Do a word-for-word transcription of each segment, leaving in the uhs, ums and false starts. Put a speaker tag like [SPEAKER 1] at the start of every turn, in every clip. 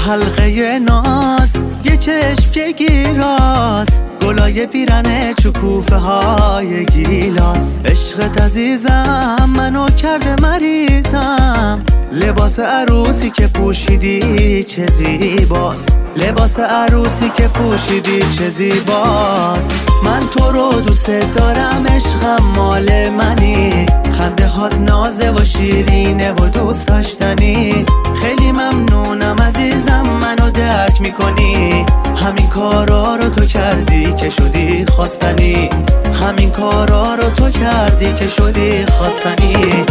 [SPEAKER 1] حلقه ناز یه چشم که گیراس، گلای پیرنه چکوفه های گیلاس. عشقت عزیزم منو کرده مریضم، لباس عروسی که پوشیدی چه زیباست، لباس عروسی که پوشیدی چه زیباست. من تو رو دوست دارم، عشقم مال منی، خنده هات نازه و شیرینه و دوست داشتنی. خیلی ممنونم عزیزم منو درک میکنی، همین کارا رو تو کردی که شدی خواستنی، همین کارا رو تو کردی که شدی خواستنی.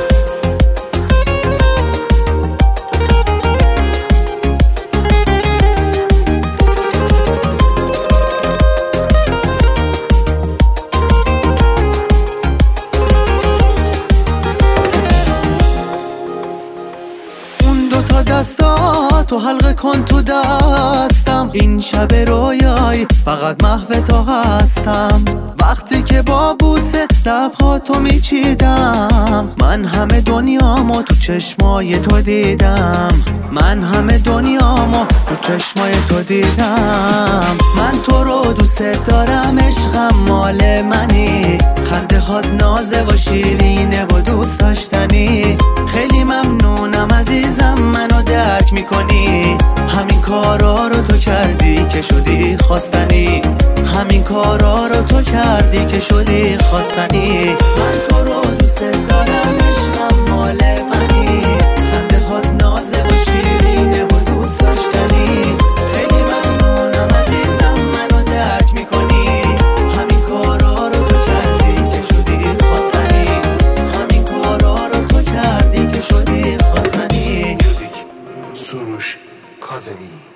[SPEAKER 1] تا دستا تو حلقه کن تو دستم، این شب رویای فقط محو تو هستم. وقتی که با بوسه لبها تو میچیدم، من همه دنیامو تو چشمای تو دیدم، من همه دنیامو تو چشمای تو دیدم. من تو رو دوست دارم، عشقم مال منی، خنده هات نازه و شیرینه و دوست داشتنی. خیلی ممنونم عزیزم منو درک میکنی، همین کارا رو تو کردی که شدی خواستنی، همین کارا رو تو کردی که شدی خواستنی. من تو رو دوست دارم، عشقم مال منی، خنده هات نازه و شیرینه و دوست داشتنی. خیلی ممنونم عزیزم منو درک میکنی، همین کارا رو تو کردی که شدی خواستنی، همین کارا رو تو کردی که شدی خواستنی.
[SPEAKER 2] سروش کاظمی.